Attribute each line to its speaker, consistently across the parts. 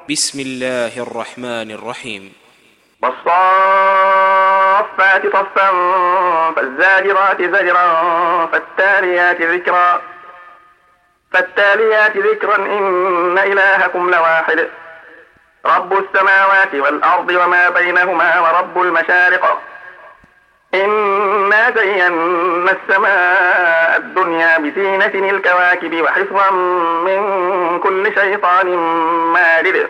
Speaker 1: بسم الله الرحمن الرحيم.
Speaker 2: والصافات صفا فالزاجرات زجرا فالتاليات ذكرا إن إلهكم لواحد رب السماوات والأرض وما بينهما ورب المشارق إنا زينا السماء الدنيا بزينة الكواكب وحفظا من كل شيطان مارد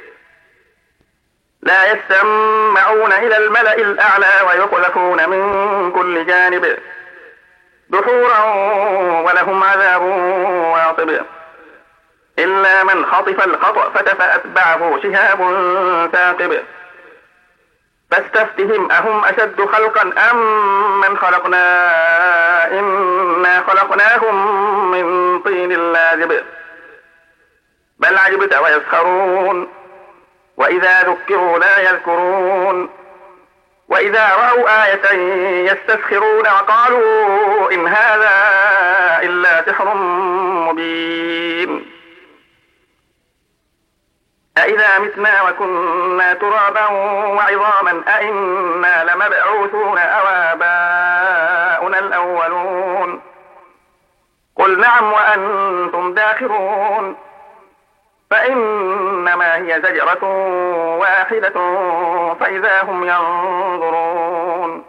Speaker 2: لا يسمعون إلى الملأ الأعلى ويقذفون من كل جانب دحورا ولهم عذاب واصب إلا من خطف الخطأ فأتبعه شهاب ثاقب فاستفتهم أهم أشد خلقا أم من خلقنا إنا خلقناهم من طين لازب بل عجبت ويسخرون وإذا ذكروا لا يذكرون وإذا رأوا آية يستسخرون وقالوا إن هذا إلا سحر مبين أإذا متنا وكنا ترابا وعظاما أإنا لمبعوثون أو آباؤنا الأولون قل نعم وأنتم داخرون فإنما هي زجرة واحدة فإذا هم ينظرون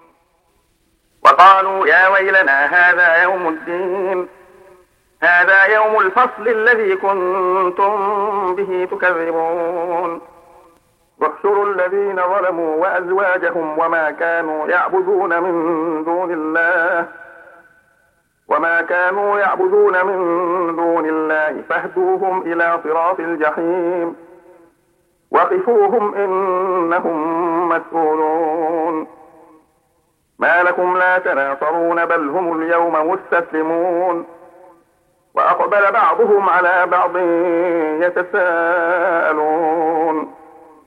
Speaker 2: وقالوا يا ويلنا هذا يوم الدين هذا يوم الفصل الذي كنتم به تكذبون واحشروا الذين ظلموا وأزواجهم وما كانوا يعبدون من دون الله فاهدوهم إلى صراط الجحيم وقفوهم إنهم مسؤولون ما لكم لا تناصرون بل هم اليوم مستسلمون وأقبل بعضهم على بعض يتساءلون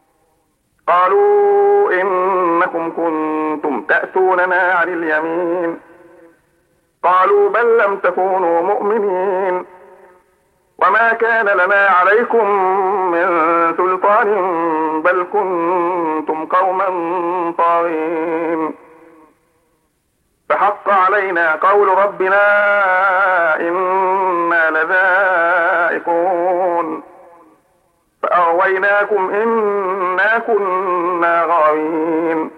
Speaker 2: قالوا إنكم كنتم تأتوننا عن اليمين قالوا بل لم تكونوا مؤمنين وما كان لنا عليكم من سلطان بل كنتم قوما طاغين فحق علينا قول ربنا إنا لذائقون فأغويناكم إنا كنا غاوين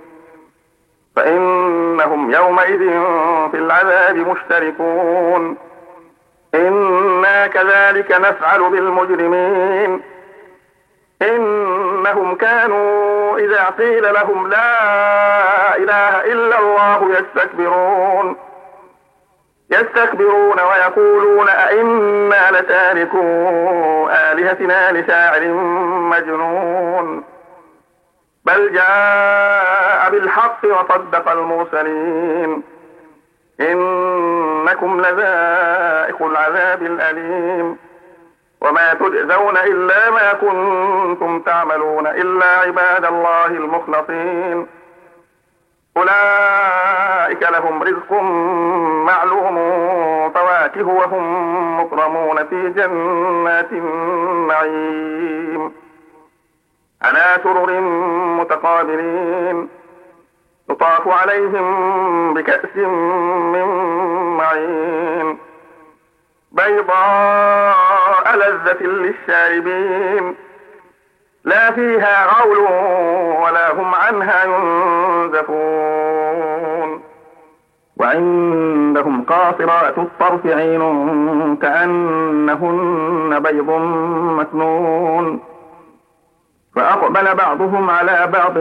Speaker 2: فإنهم يومئذ في العذاب مشتركون إنا كذلك نفعل بالمجرمين إنهم كانوا إذا قيل لهم لا إله إلا الله يستكبرون ويقولون أئنا لتاركو آلهتنا لشاعر مجنون بل جاء بالحق وصدق المرسلين إنكم لذائق العذاب الأليم وما تجزون إلا ما كنتم تعملون إلا عباد الله المخلصين أولئك لهم رزق معلوم فواكه وهم مكرمون في جنات النعيم على سرر متقابلين يطاف عليهم بكأس من معين بيضاء لذة للشاربين لا فيها غول ولا هم عنها ينزفون وعندهم قاصرات الطرف عين كأنهن بيض مكنون فأقبل بعضهم على بعض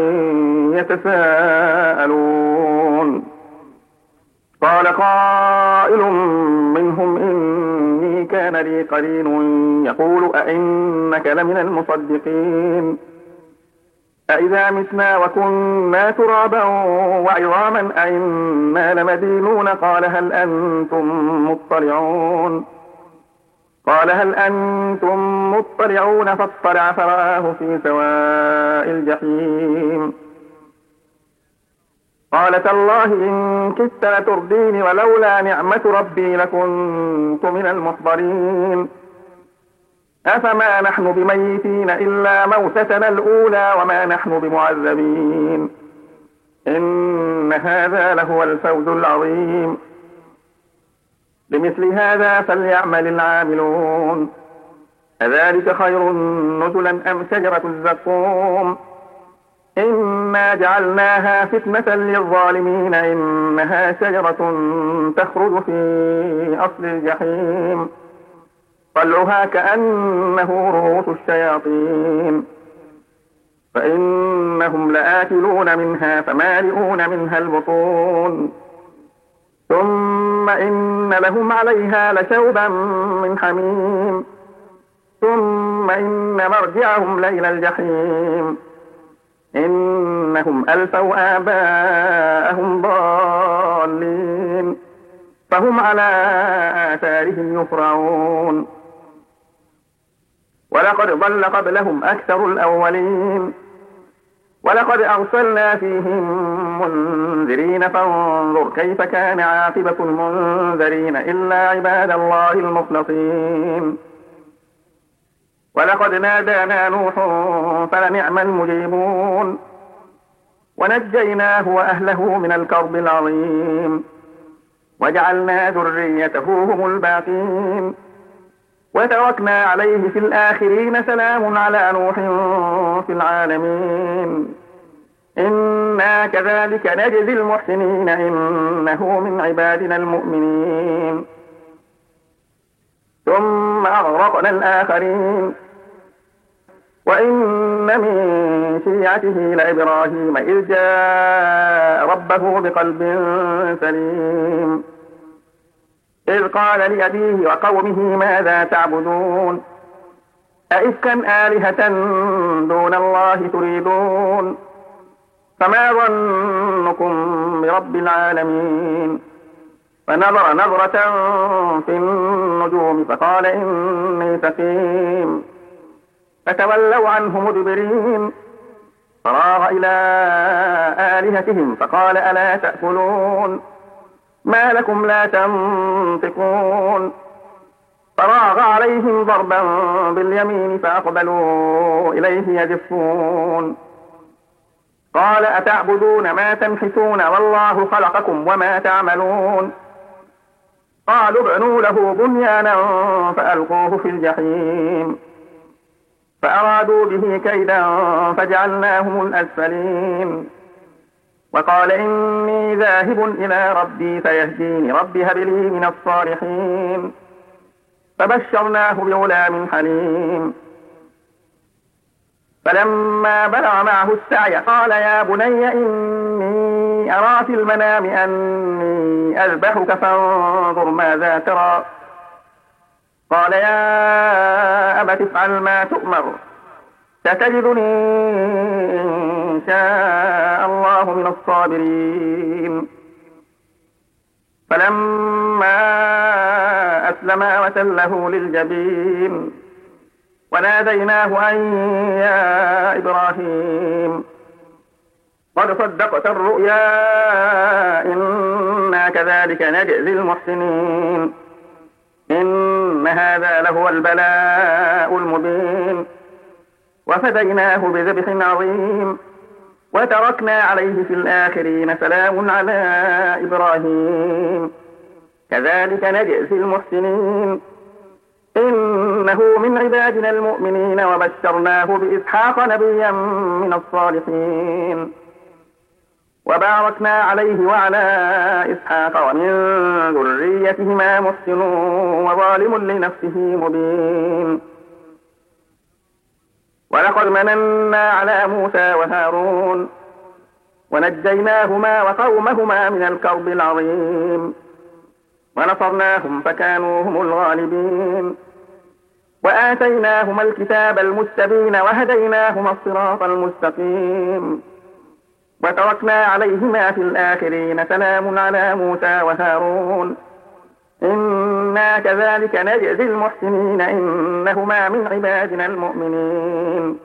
Speaker 2: يتساءلون قال قائل منهم إني كان لي قرين يقول أئنك لمن المصدقين أإذا متنا وكنا ترابا وعظاما أئنا لمدينون قال هل أنتم مطلعون فاطلع فرآه في سواء الجحيم قال تالله إن كدت لتردين ولولا نعمة ربي لكنت من المحضرين أفما نحن بميتين إلا موتتنا الأولى وما نحن بمعذبين إن هذا لهو الفوز العظيم لمثل هذا فليعمل العاملون أذلك خير نزلا أم شجرة الزقوم إنا جعلناها فتنة للظالمين إنها شجرة تخرج في أصل الجحيم طلعها كأنه رؤوس الشياطين فإنهم لآكلون منها فمالئون منها البطون ثم إن لهم عليها لشوبا من حميم ثم إن مرجعهم لإلى الجحيم إنهم ألفوا آباءهم ضالين فهم على آثارهم يفرعون ولقد ضل قبلهم أكثر الأولين ولقد أرسلنا فيهم منذرين فانظر كيف كان عاقبة المنذرين إلا عباد الله المخلصين ولقد نادانا نوح فلنعم المجيبون ونجيناه وأهله من الكرب العظيم وجعلنا ذريته هم الباقين وتركنا عليه في الآخرين سلام على نوح في العالمين إنا كذلك نجزي المحسنين إنه من عبادنا المؤمنين ثم أغرقنا الآخرين وإن من شيعته لإبراهيم إذ جاء ربه بقلب سليم إذ قال لأبيه وقومه ماذا تعبدون أئفكا آلهة دون الله تريدون فما ظنكم برب العالمين فنظر نظرة في النجوم فقال إني سقيم فتولوا عنه مدبرين فراغ إلى آلهتهم فقال ألا تأكلون ما لكم لا تنطقون فراغ عليهم ضربا باليمين فأقبلوا إليه يزفون قال أتعبدون ما تنحتون والله خلقكم وما تعملون قالوا ابنوا له بنيانا فألقوه في الجحيم فأرادوا به كيدا فجعلناهم الأسفلين وقال إني ذاهب إلى ربي سيهديني ربي هب لي من الصالحين فبشرناه بغلام حليم فلما بلغ معه السعي قال يا بني إني أرى في المنام أني أذبحك فانظر ماذا ترى قال يا أبت افعل ما تؤمر ستجدني إن شاء الله من الصابرين فلما أسلما وتله للجبين وناديناه أن يا إبراهيم قد صدقت الرؤيا إنا كذلك نجزي المحسنين إن هذا لهو البلاء المبين وفديناه بذبح عظيم وتركنا عليه في الآخرين سلام على إبراهيم كذلك نجزي المحسنين إنه من عبادنا المؤمنين وبشرناه بإسحاق نبيا من الصالحين وباركنا عليه وعلى إسحاق ومن ذريتهما محسن وظالم لنفسه مبين ولقد مننا على موسى وهارون ونجيناهما وقومهما من الكرب العظيم ونصرناهم فكانوا هم الغالبين وآتيناهما الكتاب المستبين وهديناهما الصراط المستقيم وتركنا عليهما في الآخرين سلام على موسى وهارون إنا كذلك نجزي المحسنين إنهما من عبادنا المؤمنين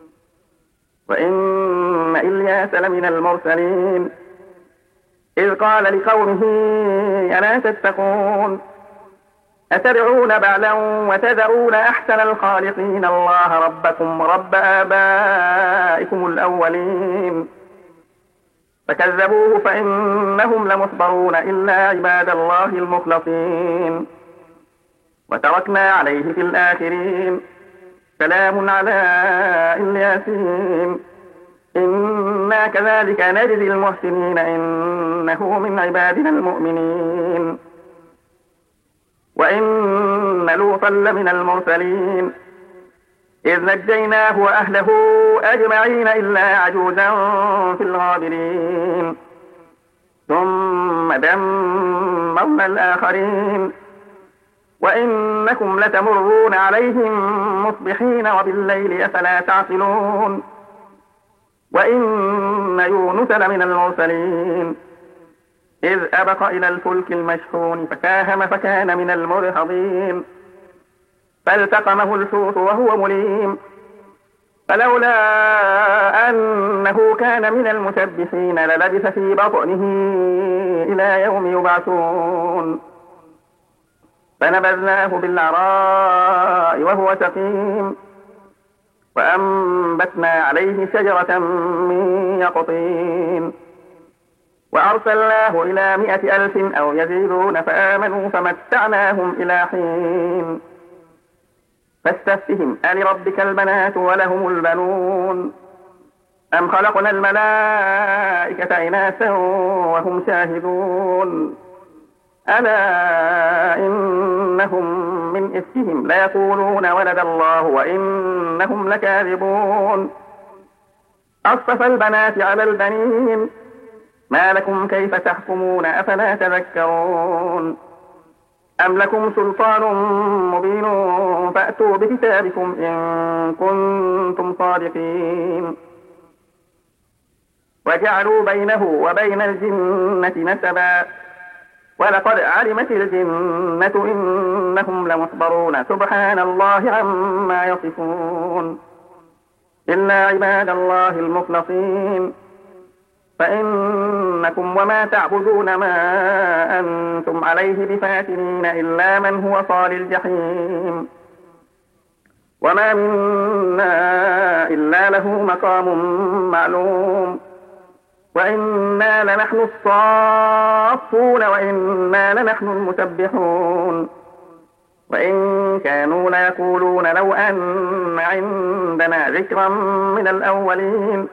Speaker 2: وإن إلياس لمن المرسلين إذ قال لقومه ألا تتقون أتدعون بعلا وتذرون أحسن الخالقين الله ربكم رب آبائكم الأولين فكذبوه فإنهم لمحضرون إلا عباد الله المخلصين وتركنا عليه في الآخرين سلام على الياسين إنا كذلك نجزي المحسنين إنه من عبادنا المؤمنين وإن لوطا لمن المرسلين إذ نجيناه وأهله أجمعين إلا عجوزا في الغابرين ثم دمرنا الآخرين وإنكم لتمرون عليهم مصبحين وبالليل أفلا تعقلون وإن يونس لمن المرسلين إذ أبق إلى الفلك المشحون فساهم فكان من المدحضين فالتقمه الحوت وهو مليم فلولا أنه كان من المسبحين للبث في بطنه إلى يوم يبعثون فنبذناه بالعراء وهو سقيم وأنبتنا عليه شجرة من يقطين وأرسلناه إلى 100,000 أو يزيدون فآمنوا فمتعناهم إلى حين فاستفتهم ألربك البنات ولهم البنون أم خلقنا الملائكة إناثا وهم شاهدون ألا إنهم من إفكهم ليقولون ولد الله وإنهم لكاذبون أصطفى البنات على البنين ما لكم كيف تحكمون أفلا تذكرون أم لكم سلطان مبين فأتوا بكتابكم إن كنتم صادقين وجعلوا بينه وبين الجنة نسبا ولقد علمت الجنة إنهم لمحضرون سبحان الله عما يصفون إلا عباد الله المخلصين فإنكم وما تعبدون ما أنتم عليه بفاتنين إلا من هو صال الجحيم وما منا إلا له مقام معلوم وإنا لنحن الصافون وإنا لنحن المسبحون وإن كانوا ليقولون لو أن عندنا ذكرا من الأولين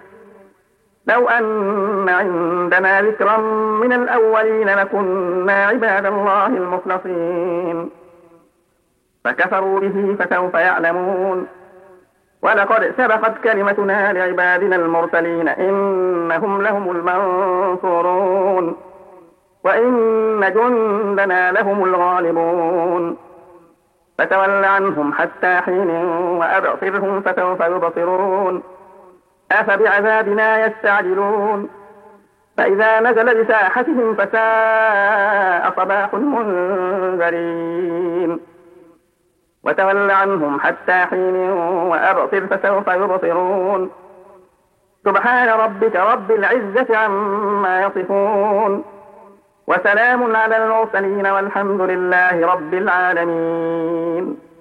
Speaker 2: لكنا عباد الله المخلصين فكفروا به فسوف يعلمون ولقد سبقت كلمتنا لعبادنا المرسلين إنهم لهم المنصورون وإن جندنا لهم الغالبون فتول عنهم حتى حين وأبصرهم فسوف يبصرون أفبعذابنا يستعجلون فإذا نزل بساحتهم فساء صباح المنذرين وتول عنهم حتى حين وأبصر فسوف يبصرون سبحان ربك رب العزة عما يصفون وسلام على المرسلين والحمد لله رب العالمين.